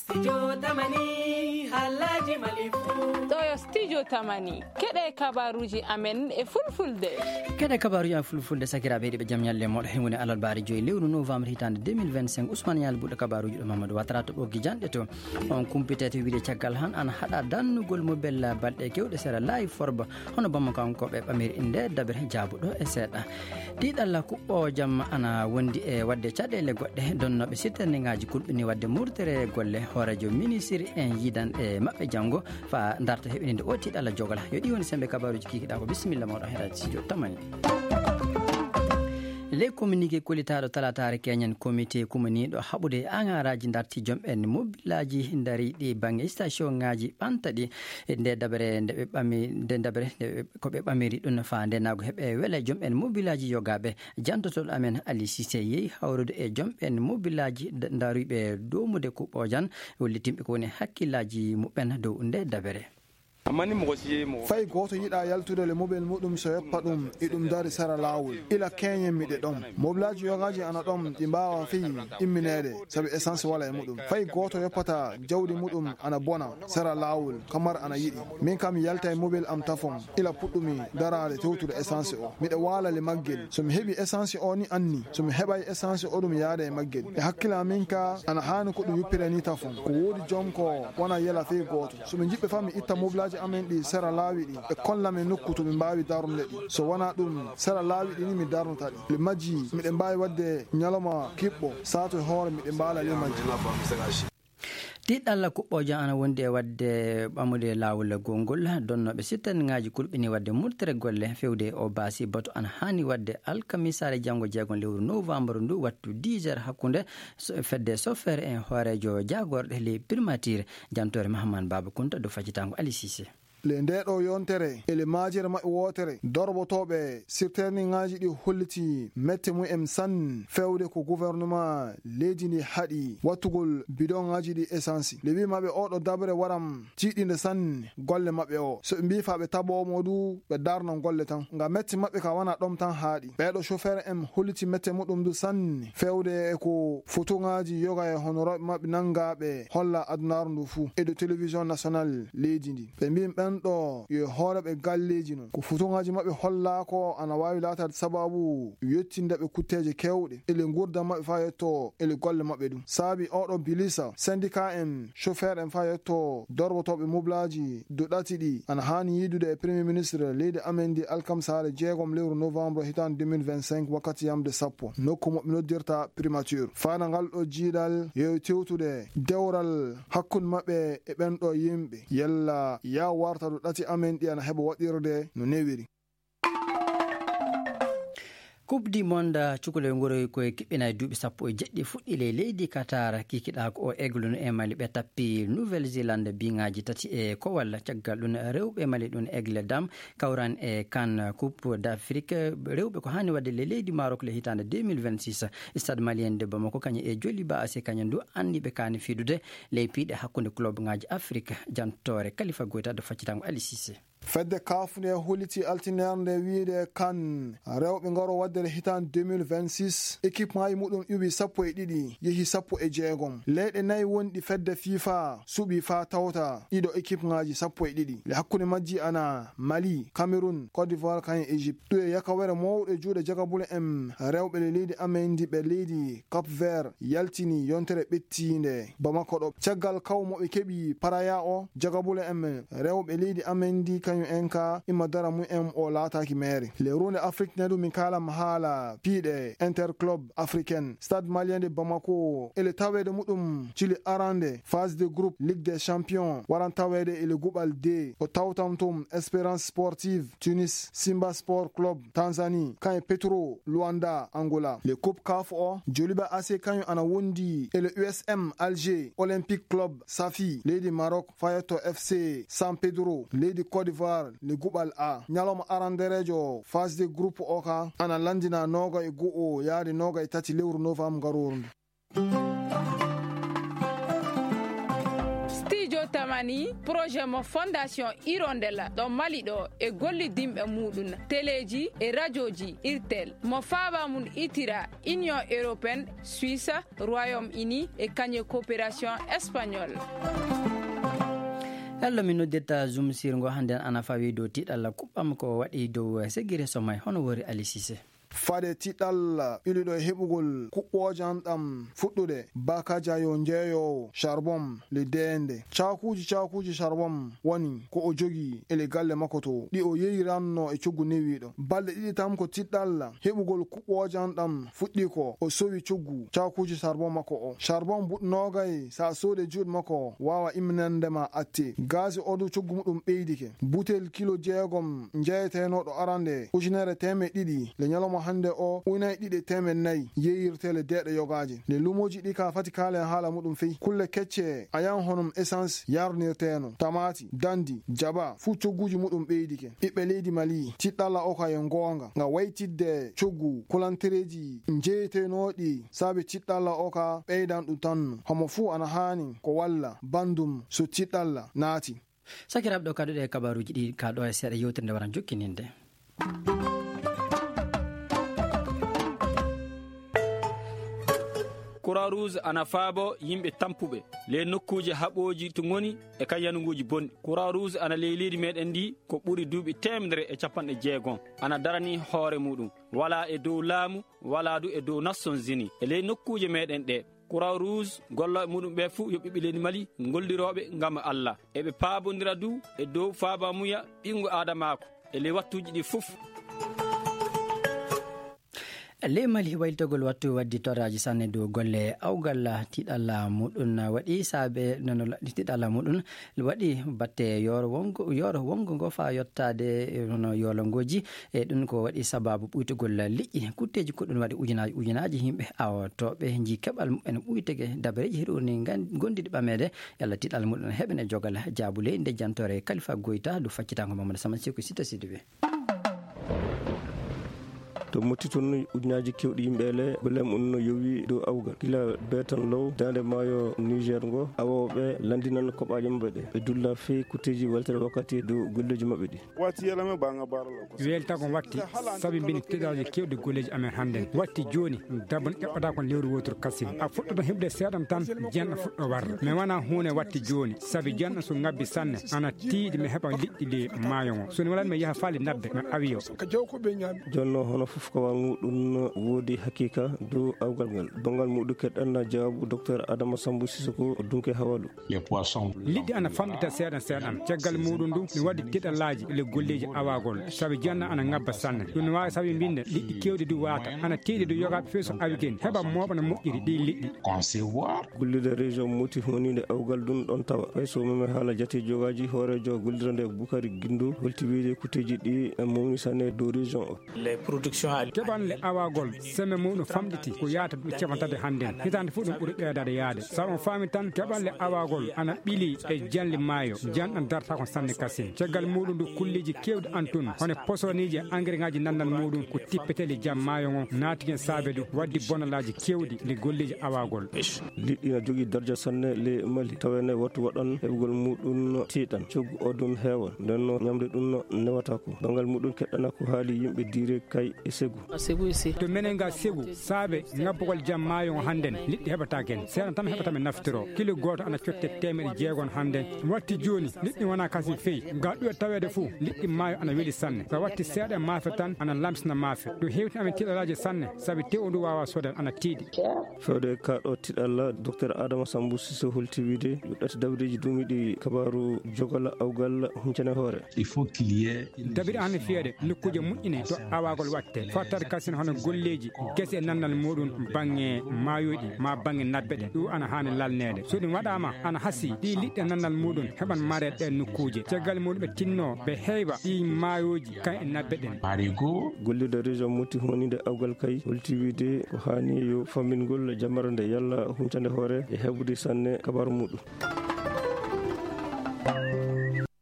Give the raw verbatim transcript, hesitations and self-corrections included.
Studio Tamani Halaji Malifu Toyo Studio Tamani Kede kabaruji amen e fulfulde Kede kabaruji am fulfulde sakira beedi be jam nyalle mo hewune alal baari joyi lewru novembre hitande deux mille vingt-cinq Ousmane Yal budde kabaruji do Mamadou Watara to boggi jande to on kumpitete wiide caggal han ana hada dannugol mo bella balde kewde sera live forba hono bamma kanko be bamir inde dabre jabudo e sedda didalla kubbo jam ana wondi e wadde cadele godde donnobe siterne ngaaji kulbini wadde murtere golle horajo ministre en yidan e mabbe jango fa darta hebinde o tidalla jogala yo di woni sembe kabaruji kikida ko bismillah mawdo hera studio Tamani. Le communiqué kolitaɗo talatare keñen comité kumaniɗo haɓude angaraji darti jomɓen mobilaji dari ɗi banggue station ngaji ɓantaɗi nde dabere nde ɓe ɓami nde dabere koɓe ɓamiri ɗum fa ndenago heeɓe weele jomɓen mobilaji yogaɓe jantotol amen Ali Cissé yeehi hawrude e jomɓen mobilaji daruɓe domude kuɓojan wollitimɓe ko woni hakkillaji muɓen dow nde dabere. fay goto yiɗa yaltude le mobile muɗum so yoppa ɗum e ɗum dari sara lawol ila keñen miɗe ɗon mobilaji yogaji ana ɗon ɗi mbawa fi imminede saabi essence wala e muɗum fay goto yoppata jawdi muɗum ana bona sara lawol kamar ana yiɗi min kam yalta e mobile am tafon ila puɗɗumi darade tewtude essence o miɗe wala le maggel somi heeɓi essence o ni anni somi heɓay essence o ɗum yaada e maggel e hakkila min ka ana hani ko ɗum yuppire ni tafon ko wodi joom ko wona yela fey goto somi jiɓɓe fami itta mobilaji amen ɗi sera laawi ɗi e kollami nokku to mi mbawi darnude ɗi so wona ɗum sera laawi ɗi ni mi darnuta ɗi le majji miɗe mbawi wadde ñaloma kiɓɓo sato e hoore miɗe mbala le majji tiɗɗalla kuɓɓojo ana wondi e wadde ɓamude lawol gongol donnoɓe sittan ngaji kulɓini wadde murtere golle fewde o baasi bato ana hani wadde alkamisare janggo jeegon lewru novembre ndu wattu dix heures hakkude fedde soffere en hoorejo jagorɗe le primature jantore Mahamane Baba Kunta do facitango Ali Cissé. le ndeɗo yontere ele majere maɓɓe wotere dorbotoɓe sirterni ngaji ɗi holliti mette mu'en san fewde ko gouvernement leydi ndi haɗi wattugol bidon ngaji ɗi essence le wi maɓɓe oɗo dabre waram jiɗinde san golle maɓɓe o so ɓe mbi fa ɓe taɓomo du ɓe darno golle tan ngam mette maɓɓe ka wona ɗom tan haaɗi ɓeɗo chauffeur en holliti mette muɗum du san fewde e ko photo ngaji yoga e honoroɓe maɓɓe nangaɓe holla adunaru ndu fuu e de télévision nationale leydi ndi ɓe mbi ɓen ɗo yo hooreɓe galleji no ko futongaji maɓɓe holla ko ana wawi latade sababu yettindeɓe kutteje kewɗe ele gurda maɓɓe fa yetto ele golle maɓɓe ɗum saabi oɗo bilisa syndicat en chauffeur en fa yetto dorbotoɓe mobilaji doɗati ɗi ana hani yidude e premier ministre leydi amen ndi alkamsare jeegom lewru novembre hitande deux mille vingt-cinq wakkati yamde sappo nokku moɓe noddirta primature fana ngal ɗo jiiɗal yo tewtude dewral hakkude maɓɓe e ɓen ɗo yimɓe yalla ya warta ɗo ɗati amen ɗi ana heɓa waɗirde no newiri. Coupe du monde cukule ngoro ko kiɓɓina duuɓi sappo e jeɗɗi fuɗɗi le leydi Qatar kikiɗa ko o egluno e Mali ɓe tappi Nouvelle Zélande biŋaji tati e kowal caggal ɗum rewɓe Mali ɗum Aigle Dam kawran e CAN Coupe d'Afrique rewɓe ko hani wadde le leydi Maroc le hitande deux mille vingt-six stade malien de Bamako kañum e joli ba ase kañum du andi ɓe kani fidude ley piiɗe hakkude club ngaji Afrique jantore Khalifa Goita do faccitango Ali Cissé. fedde kafunde holliti altinerde wiide kan rewɓe ngaro waddere hitande deux mille vingt-six équipe ngaji muɗum ƴuɓi sappo e ɗiɗi yeehi sappo e jeegom leyɗe nayyi wonɗi fedde FIFA suuɓi fa tawta ɗiɗo équipe ngaji sappo e ɗiɗi le hakkude majji ana Mali, Cameroun, Côte d'Ivoire kañum Égypte ɗum e yakawere mawɗo juuɗe jagabule en rewɓe le leydi amen ndi ɓe leydi Cap Vert yaltini yontere ɓettinde Bamako ɗo caggal kaw moɓe keeɓi paraya o jagabule en rewɓe leydi amen ndi enka imma dara mu em o laataki mere le runde Afrique nedu min kala mahala piide interclub africaine stade malien de Bamako ele tawede mudum cili arande phase de groupe Ligue des champions waran tawede ele gubal D o tawtamtum Espérance sportive Tunis Simba Sport Club Tanzanie kan Petro Luanda Angola le coupe C A F o joliba ase kan ana wondi ele U S M Alger Olympique Club Safi lady Maroc Fayeto F C San Pedro lady Côte d'Ivoire le gubal A nyaloma aranderejo phase de groupe oka ana landina noga e gu'o yaade noga e tati lewru novembre garorndu. tamani projet mo fondation Hirondella ɗo Mali ɗo e gollidimɓe muɗum téléji e radioji irtel mo faaba mum itira Union européenne, Suisse, Royaume-Uni e kañe coopération espagnole. hello min noddetta zoom sirgo hande ana fawi dow tiɗalla kuɓɓam ko waɗi dow segguire somay hono wori Ali Cissé. fade tiɗal ɓiliɗo e heɓugol kuɓɓojan ɗam fuɗɗude bakaja yo jeeyowo charbon le dende cakuji cakuji charbon woni ko o jogi ele galle makko to ɗi o yeyiranno e coggu newiɗo balɗe ɗiɗi tam ko tiɗɗal heɓugol kuɓɓojan ɗam fuɗɗi ko o sowi coggu cakuji charbon makko o charbon buɗnogay sa soode juuɗe makko wawa imminandema atte gasi odu coggu muɗum ɓeydike butel kilo jeegom jeeyetenoɗo arande ujunere teme ɗiɗi le ñaloma hande o unayi ɗiɗi temen nayyi yeyirtele deɗe yogaji le lumoji ɗi ka fati kalen haala muɗum fey kulle kecce a yan honum essence yarnirteno tamati dandi jaba fuu cogguji muɗum ɓeydike ɓiɓɓe leydi Mali tiɗɗalla o ka yen gonga nga waytidde coggu kulantereji jeeyetenoɗi saabi tiɗɗalla o ka ɓeydan ɗum tanno homo fuu ana hani ko walla bandum so tiɗɗalla naati. sakiraɓe ɗo kaɗuɗe kabaruji ɗi ka ɗo e seeɗa yewtirde waran jokkininde. Croix Rouge ana faabo yimɓe tampuɓe le nokkuuje haɓoji to ngoni e kayanuguji bonɗi. Croix Rouge ana ley leydi meɗen ndi ko ɓuri duuɓi temedere e capanɗe jeegon ana darani hoore muɗum wala e dow laamu wala du e dow Nations Unies e ley nokkuuje meɗen ɗe. Croix Rouge golla muɗum ɓe fuu yo ɓiɓɓe leydi Mali golliroɓe ngam Allah eɓe paabodira du e dow faabamuya ɓingu adamako e ley wattuji ɗi fof. le Mali wayltogol wattu waddi toraji sanne dow golle awgal tiɗalla muɗum waɗi saabe nono tiɗalla muɗum waɗi batte yoro wongo yoro wongo ngo fa yottade nono yolongoji e ɗum ko waɗi sababu ɓuytogol liƴƴi kutteji kuɗɗum waɗi ujunaji ujunaji yimɓe awotoɓe ji keɓal mumen ɓuytege dabareji hiɗoni gondiɗi ɓamede yalla tiɗal muɗum heɓene jogal jabule nde jantore Khalifa Goita du faccitango Mamadou Sama Sékou Sita Sidibé. to motti toon ujunaji kewɗi yimɓele golem on no yowi dow awgal gila betan low dande maayo Niger ngo awoɓe landinan koɓaji mabɓe ɗe ɓe dulla fewi kutteji weltere wakkati dow golleji mabɓe ɗi watti yelame banga barala welta ko watti saabi mbini teɗaji kewɗe golleji amen handen watti joni dabon ƴeɓɓata kon lewru wotoru kassim a fuɗɗoto heɓde seeɗam tan jenɗo fuɗɗo warra mais wona hunde watti joni saabi jenɗo so ngabbi sanne ana tiiɗi mi heɓa liƴƴi le maayo ngo soni walani mi yaaha faali nabbe mi awi o jonno hono fof ko muɗum woodi hakika dow awgal ngal dongal muɗum keɗɗanna jawabu docteur Adama Sambou Sissoko dunke hawalu liɗɗi ana famɗita seeɗan seeɗan caggal muɗum ndu mi waɗi tiɗallaji le golleji awagol saabi janna ana ngabba sanne ɗum ne wawi saabi mbinde liɗɗi kewɗi du wata ana tiiɗi du yogaɓe fewi so awi ken heɓa moɓa no moƴƴiri ɗi liɗɗi gollide région moti honide awgal ɗum ɗon tawa hay so meme haala jati jogaji hoorejo gollira nde Boukari Guindo holti wiide kuteji ɗi mawni sanne dow région o keɓanle awagol seme muɗum famɗiti ko yaata ɗum capantade hannden hitande fof ɗum ɓuuri ɓeydade yaade sabu on faami tan keɓanle awagol ana ɓiili e janli maayo janɗan darta kon sanne kassin caggal muɗum ndu kulliji kewɗi antun hono posoniji engrais ngaji nandan muɗum ko tippetele jam maayo on naatiken saabe du waddi bonalaji kewɗi le golleji awagol liɗɗi na jogui dardia sanne le Mali tawene wattu waɗan heɓugol muɗum tiiɗan coggu o ɗum heewan nden no ñamde ɗum newata ko bangal muɗum keɗɗana ko haali yimɓe diire kay e Ségou to menen ga Ségou saabe ngabbugol jam maayo o hannden liɗɗi heɓata ken seeɗan tan heɓata men naftiro kilo goto ana cotte temedde jeegon hannden watti joni liɗɗi wona kasi feyi ga ɗuwe tawede fou liɗɗi maayo ana weeli sanne so watti seeɗa maafe tan ana lamsina maafe ɗum hewti amen tiɗalaji sanne saabi tew ndu wawa sodan ana tiiɗi fewde kaɗo tiɗalla docteur Adama Sambou Sissoko holti wiide ɗati dabreji duumiɗi kabaru jogal awgal huncane hoore dabiri hande fiyede nokkuje moƴƴine to awagol watte fottade kasine hono golleji guese e nandal muɗum bangge maayoji ma bangge nabbe ɗe ɗum ana hani lalnede so ɗum waɗama ana haasi ɗi liɗɗe nandal muɗum heɓan mare ɗen nokkuje caggal muɗum ɓe tinno ɓe heyba ɗi maayoji kay e nabbe ɗen gollide région moti honide awgal kay holti wiide ko hani yo famingol jammare nde yalla huncande hoore e heɓude sanne kabaru muɗum.